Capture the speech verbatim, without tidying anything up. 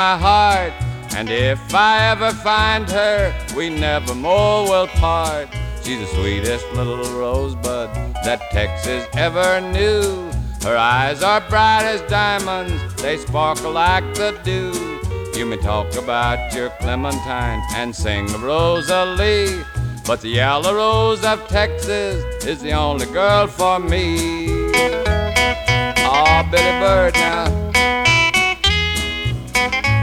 my heart, and if I ever find her, we never more will part. She's the sweetest little rosebud that Texas ever knew. Her eyes are bright as diamonds, they sparkle like the dew. You may talk about your Clementine and sing the Rosalie, but the yellow rose of Texas is the only girl for me. Oh, Billy Bird now.